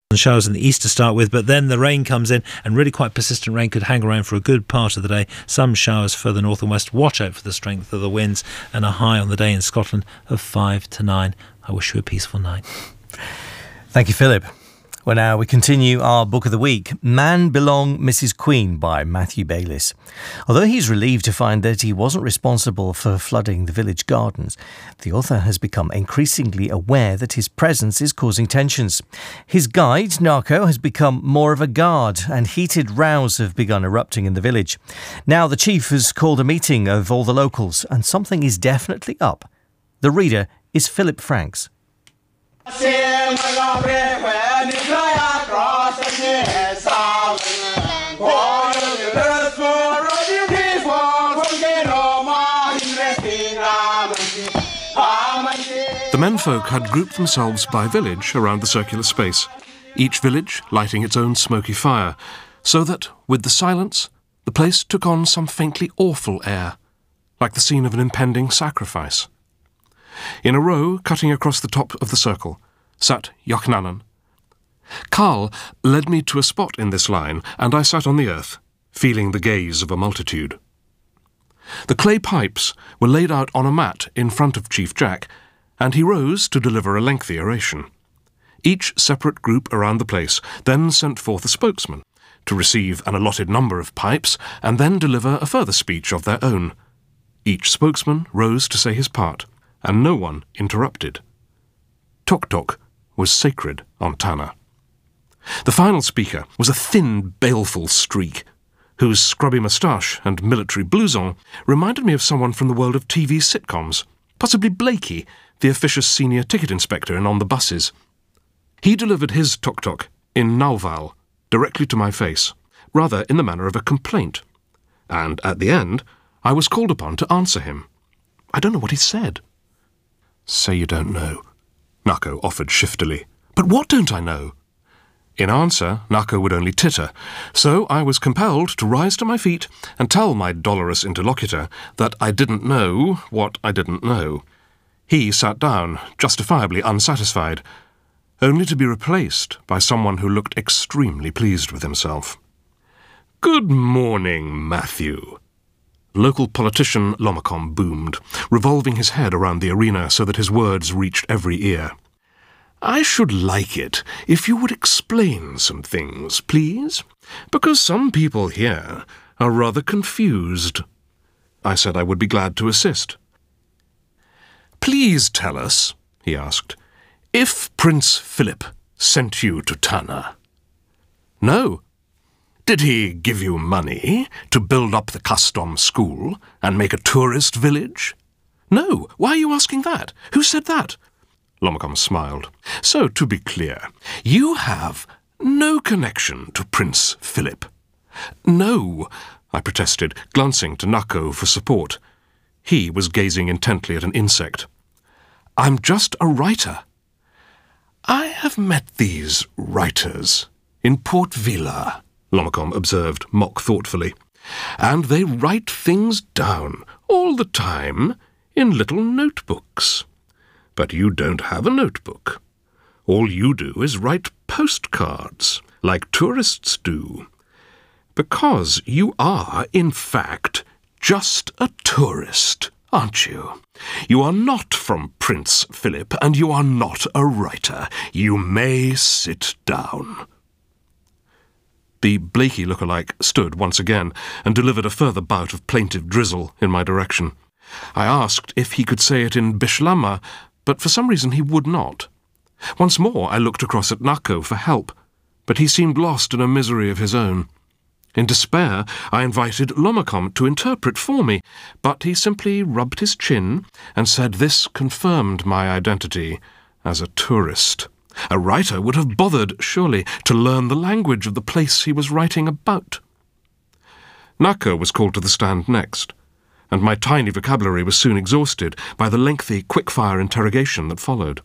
Showers in the east to start with, but then the rain comes in, and really quite persistent rain could hang around for a good part of the day. Some showers further north and west. Watch out for the strength of the winds, and a high on the day in Scotland of 5 to 9. I wish you a peaceful night. Thank you, Philip. Well, now we continue our book of the week, Man Belong, Mrs. Queen by Matthew Bayliss. Although he's relieved to find that he wasn't responsible for flooding the village gardens, the author has become increasingly aware that his presence is causing tensions. His guide, Narco, has become more of a guard, and heated rows have begun erupting in the village. Now the chief has called a meeting of all the locals, and something is definitely up. The reader is Philip Franks. The menfolk had grouped themselves by village around the circular space, each village lighting its own smoky fire, so that, with the silence, the place took on some faintly awful air, like the scene of an impending sacrifice. In a row, cutting across the top of the circle, sat Yochnanan. Carl led me to a spot in this line, and I sat on the earth, feeling the gaze of a multitude. The clay pipes were laid out on a mat in front of Chief Jack, and he rose to deliver a lengthy oration. Each separate group around the place then sent forth a spokesman to receive an allotted number of pipes and then deliver a further speech of their own. Each spokesman rose to say his part, and no one interrupted. Tok Tok was sacred on Tanna. The final speaker was a thin, baleful streak, whose scrubby moustache and military blouson reminded me of someone from the world of TV sitcoms, possibly Blakey, the officious senior ticket inspector in On the Buses. He delivered his Tok Tok in Nauval, directly to my face, rather in the manner of a complaint, and at the end I was called upon to answer him. I don't know what he said. Say you don't know, Nako offered shiftily. But what don't I know? In answer, Nako would only titter, so I was compelled to rise to my feet and tell my dolorous interlocutor that I didn't know what I didn't know. He sat down, justifiably unsatisfied, only to be replaced by someone who looked extremely pleased with himself. Good morning, Matthew. Local politician Lomacom boomed, revolving his head around the arena so that his words reached every ear. I should like it if you would explain some things, please, because some people here are rather confused. I said I would be glad to assist. Please tell us, he asked, if Prince Philip sent you to Tanna. No. Did he give you money to build up the custom school and make a tourist village? No. Why are you asking that? Who said that? Lomacom smiled. So, to be clear, you have no connection to Prince Philip. No, I protested, glancing to Nako for support. He was gazing intently at an insect. I'm just a writer. I have met these writers in Port Vila, Lomacom observed mock-thoughtfully, and they write things down all the time in little notebooks. But you don't have a notebook. All you do is write postcards, like tourists do. Because you are, in fact, just a tourist, aren't you? You are not from Prince Philip, and you are not a writer. You may sit down. The Blakey lookalike stood once again and delivered a further bout of plaintive drizzle in my direction. I asked if he could say it in Bishlama, but for some reason he would not. Once more I looked across at Nako for help, but he seemed lost in a misery of his own. In despair, I invited Lomacom to interpret for me, but he simply rubbed his chin and said this confirmed my identity as a tourist. A writer would have bothered, surely, to learn the language of the place he was writing about. Nako was called to the stand next, and my tiny vocabulary was soon exhausted by the lengthy, quick-fire interrogation that followed.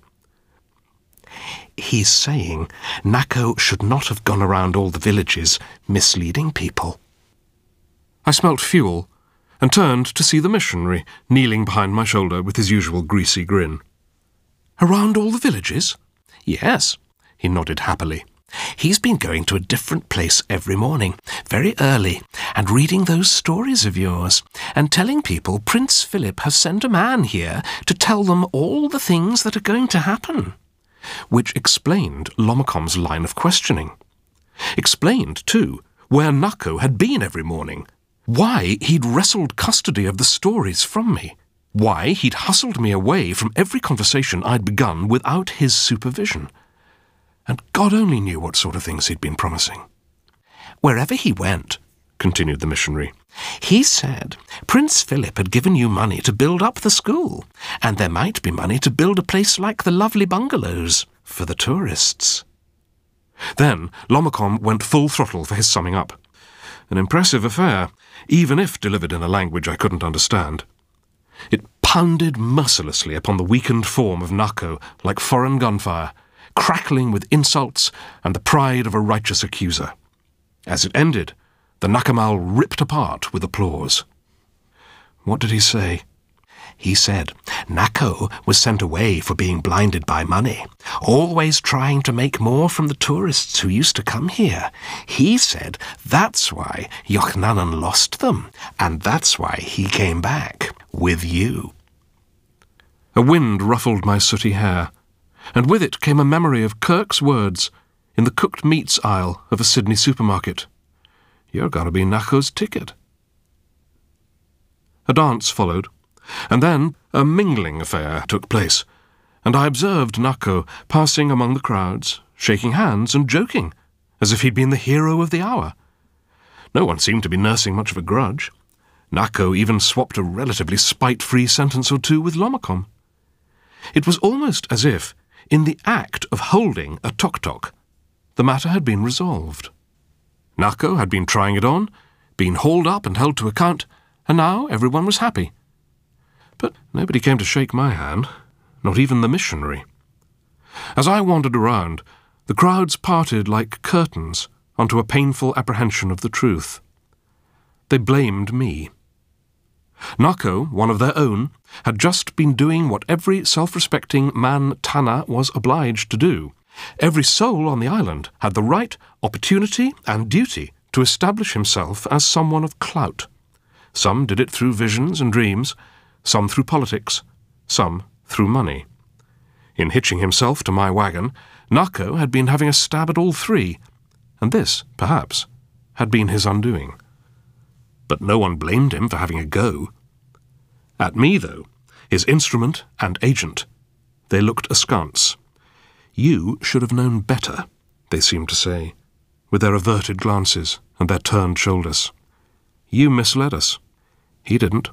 He's saying Nako should not have gone around all the villages misleading people. I smelt fuel and turned to see the missionary kneeling behind my shoulder with his usual greasy grin. Around all the villages? Yes, he nodded happily. He's been going to a different place every morning, very early, and reading those stories of yours, and telling people Prince Philip has sent a man here to tell them all the things that are going to happen. Which explained Lomacom's line of questioning. Explained, too, where Nako had been every morning, why he'd wrestled custody of the stories from me, why he'd hustled me away from every conversation I'd begun without his supervision. And God only knew what sort of things he'd been promising. Wherever he went, continued the missionary, he said Prince Philip had given you money to build up the school, and there might be money to build a place like the lovely bungalows for the tourists. Then Lomacom went full throttle for his summing up. An impressive affair, even if delivered in a language I couldn't understand. It pounded mercilessly upon the weakened form of Nako like foreign gunfire, crackling with insults and the pride of a righteous accuser. As it ended, the Nakamal ripped apart with applause. What did he say? He said Nako was sent away for being blinded by money, always trying to make more from the tourists who used to come here. He said that's why Yochnanan lost them, and that's why he came back with you. A wind ruffled my sooty hair, and with it came a memory of Kirk's words in the cooked meats aisle of a Sydney supermarket. You're going to be Nako's ticket. A dance followed, and then a mingling affair took place, and I observed Nako passing among the crowds, shaking hands and joking, as if he'd been the hero of the hour. No one seemed to be nursing much of a grudge. Nako even swapped a relatively spite-free sentence or two with Lomacom. It was almost as if, in the act of holding a tok-tok, the matter had been resolved. Nako had been trying it on, been hauled up and held to account, and now everyone was happy. But nobody came to shake my hand, not even the missionary. As I wandered around, the crowds parted like curtains onto a painful apprehension of the truth. They blamed me. Nako, one of their own, had just been doing what every self-respecting man Tana was obliged to do. Every soul on the island had the right, opportunity, and duty to establish himself as someone of clout. Some did it through visions and dreams, some through politics, some through money. In hitching himself to my wagon, Nako had been having a stab at all three, and this, perhaps, had been his undoing. But no one blamed him for having a go. At me, though, his instrument and agent, they looked askance. You should have known better, they seemed to say, with their averted glances and their turned shoulders. You misled us. He didn't.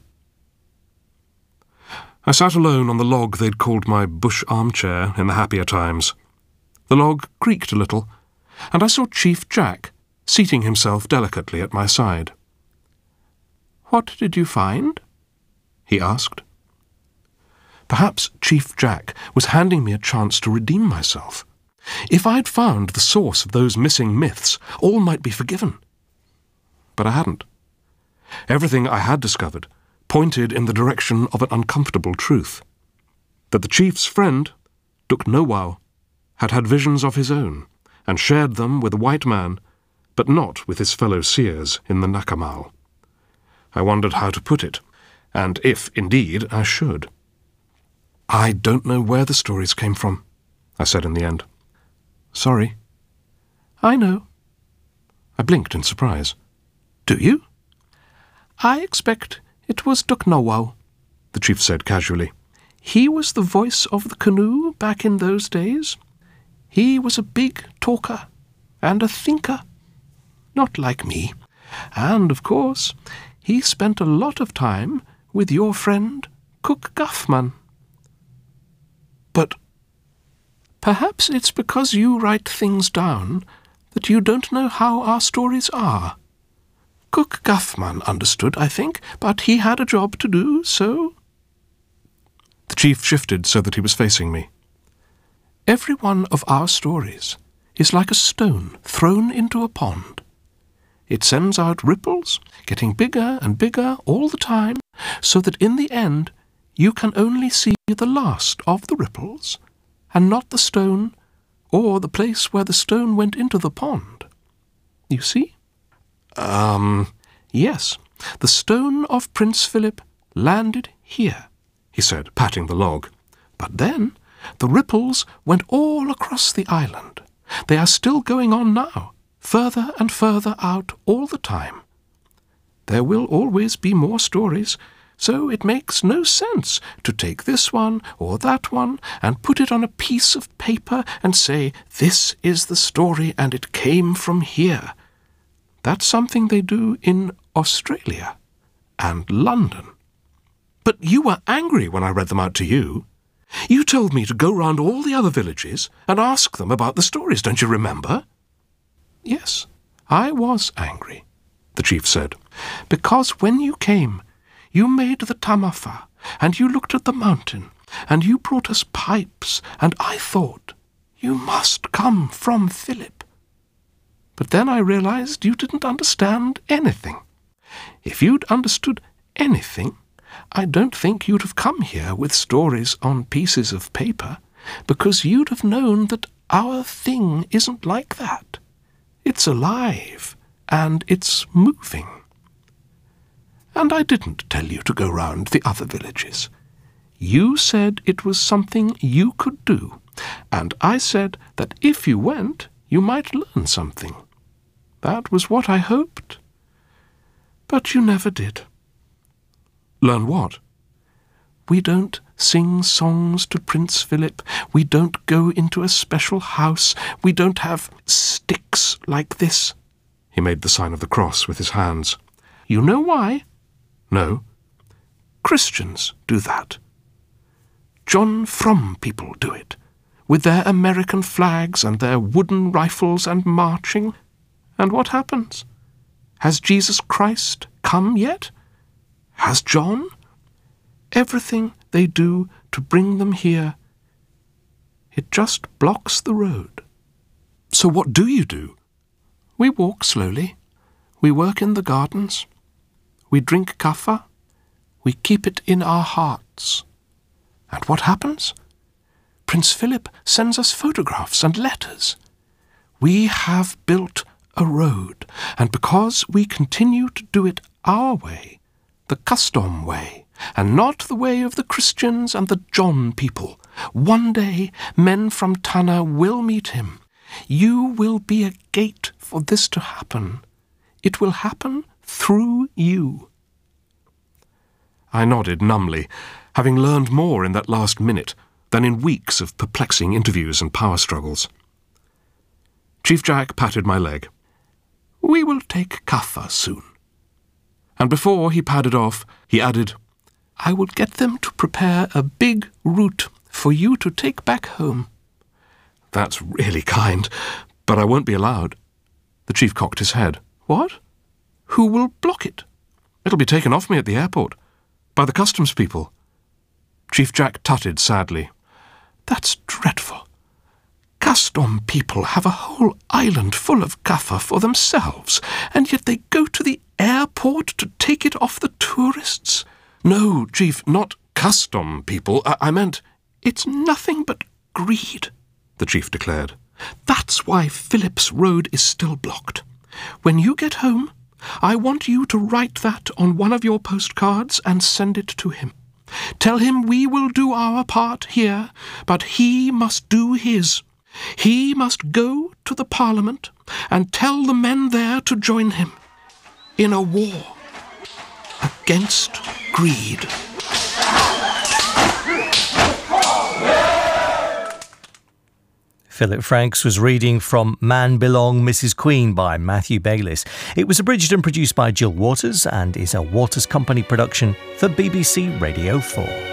I sat alone on the log they'd called my bush armchair in the happier times. The log creaked a little, and I saw Chief Jack seating himself delicately at my side. "What did you find?" he asked. Perhaps Chief Jack was handing me a chance to redeem myself. If I'd found the source of those missing myths, all might be forgiven. But I hadn't. Everything I had discovered pointed in the direction of an uncomfortable truth, that the chief's friend, Duk Nowau, had had visions of his own, and shared them with the white man, but not with his fellow seers in the Nakamal. I wondered how to put it, and if, indeed, I should. "I don't know where the stories came from," I said in the end. "Sorry." "I know." I blinked in surprise. "Do you?" "I expect it was Duk Nowau," the chief said casually. "He was the voice of the canoe back in those days. He was a big talker and a thinker, not like me. And, of course, he spent a lot of time with your friend Cook Guffman." "But perhaps it's because you write things down that you don't know how our stories are. Cook Guffman understood, I think, but he had a job to do, so—" The chief shifted so that he was facing me. "Every one of our stories is like a stone thrown into a pond. It sends out ripples, getting bigger and bigger all the time, so that in the end you can only see the last of the ripples, and not the stone or the place where the stone went into the pond. You see? Yes. The stone of Prince Philip landed here, he said, patting the log. But then the ripples went all across the island. They are still going on now, further and further out all the time. There will always be more stories, so it makes no sense to take this one or that one and put it on a piece of paper and say, this is the story and it came from here. That's something they do in Australia and London. But you were angry when I read them out to you. You told me to go round all the other villages and ask them about the stories, don't you remember? Yes, I was angry, the chief said, because when you came, you made the tamafa, and you looked at the mountain, and you brought us pipes, and I thought, you must come from Philip. But then I realized you didn't understand anything. If you'd understood anything, I don't think you'd have come here with stories on pieces of paper, because you'd have known that our thing isn't like that. It's alive, and it's moving. And I didn't tell you to go round the other villages. You said it was something you could do, and I said that if you went, you might learn something. That was what I hoped. But you never did. Learn what? We don't sing songs to Prince Philip. We don't go into a special house. We don't have sticks like this. He made the sign of the cross with his hands. You know why? No. Christians do that. John Frum people do it, with their American flags and their wooden rifles and marching. And what happens? Has Jesus Christ come yet? Has John? Everything they do to bring them here, it just blocks the road. So what do you do? We walk slowly. We work in the gardens. We drink kaffa. We keep it in our hearts. And what happens? Prince Philip sends us photographs and letters. We have built a road, and because we continue to do it our way, the custom way, and not the way of the Christians and the John people, one day men from Tanna will meet him. You will be a gate for this to happen. It will happen through you. I nodded numbly, having learned more in that last minute than in weeks of perplexing interviews and power struggles. Chief Jack patted my leg. We will take kaffa soon. And before he padded off, he added, I will get them to prepare a big route for you to take back home. That's really kind, but I won't be allowed. The chief cocked his head. What? Who will block it? It'll be taken off me at the airport, by the customs people. Chief Jack tutted sadly. That's dreadful. Custom people have a whole island full of kaffa for themselves, and yet they go to the airport to take it off the tourists. No, Chief, not custom people. I meant, it's nothing but greed, the chief declared. That's why Philip's road is still blocked. When you get home, I want you to write that on one of your postcards and send it to him. Tell him we will do our part here, but he must do his. He must go to the Parliament and tell the men there to join him in a war against greed. Philip Franks was reading from Man Belong, Mrs. Queen by Matthew Bayliss. It was abridged and produced by Jill Waters and is a Waters Company production for BBC Radio 4.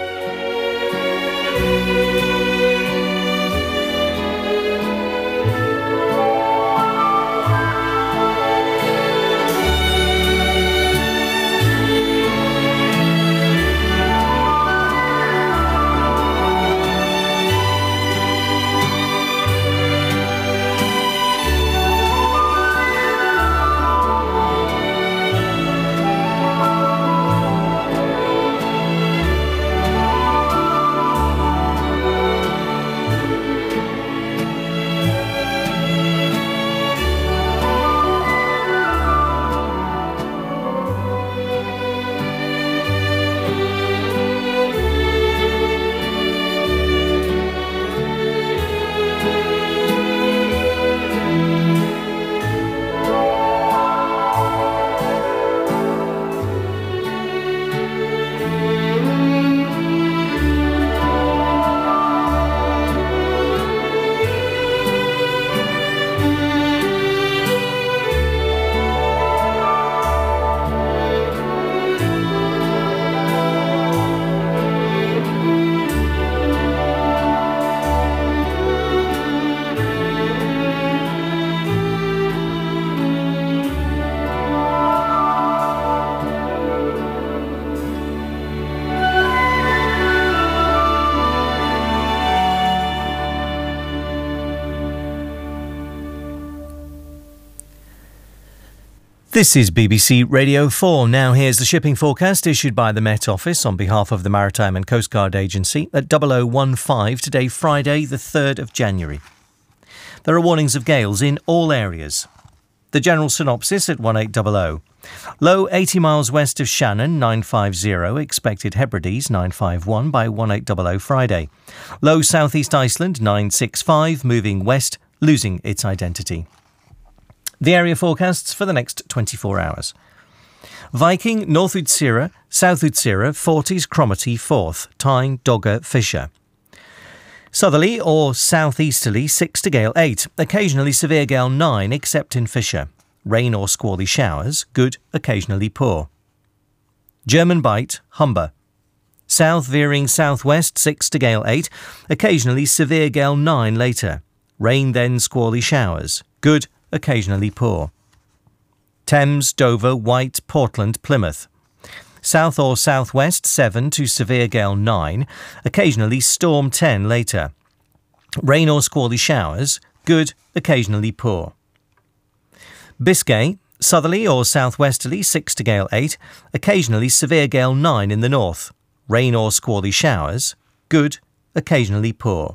This is BBC Radio 4. Now here's the shipping forecast issued by the Met Office on behalf of the Maritime and Coast Guard Agency at 0015 today, Friday, the 3rd of January. There are warnings of gales in all areas. The general synopsis at 1800. Low 80 miles west of Shannon, 950, expected Hebrides 951 by 1800 Friday. Low southeast Iceland, 965, moving west, losing its identity. The area forecasts for the next 24 hours. Viking, North Utsira, South Utsira, 40s, Cromarty, 4th, Tyne, Dogger, Fisher. Southerly or southeasterly, 6 to gale 8, occasionally severe gale 9, except in Fisher. Rain or squally showers, good, occasionally poor. German Bight, Humber. South veering southwest, 6 to gale 8, occasionally severe gale 9 later. Rain then squally showers, good, occasionally poor. Thames, Dover, White, Portland, Plymouth. South or southwest 7 to severe gale 9, occasionally storm 10 later. Rain or squally showers, good, occasionally poor. Biscay, southerly or southwesterly 6 to gale 8, occasionally severe gale 9 in the north. Rain or squally showers, good, occasionally poor.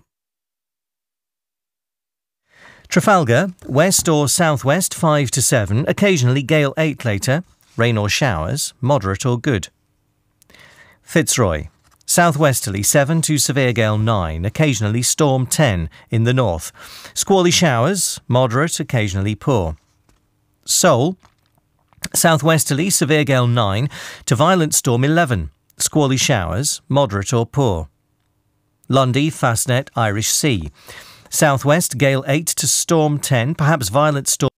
Trafalgar, west or southwest 5 to 7, occasionally gale 8 later. Rain or showers, moderate or good. Fitzroy, southwesterly 7 to severe gale 9, occasionally storm 10 in the north. Squally showers, moderate, occasionally poor. Seoul, southwesterly severe gale 9 to violent storm 11. Squally showers, moderate or poor. Lundy, Fastnet, Irish Sea. Southwest gale 8 to storm 10, perhaps violent storm